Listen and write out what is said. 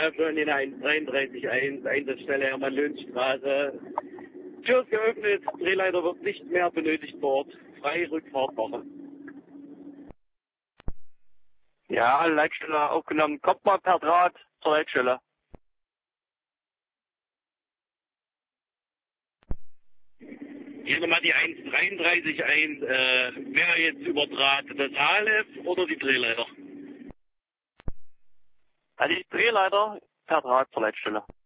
von den 133.1, Einsatzstelle Hermann-Löhn-Straße. Tür ist geöffnet, Drehleiter wird nicht mehr benötigt dort. Freie Rückfahrt machen. Ja, Leitstelle aufgenommen. Kommt mal per Draht zur Leitstelle. Hier nochmal die 133.1, wer jetzt über Draht, das ALF oder die Drehleiter? Ja, die Drehleiter per Draht zur Leitstelle.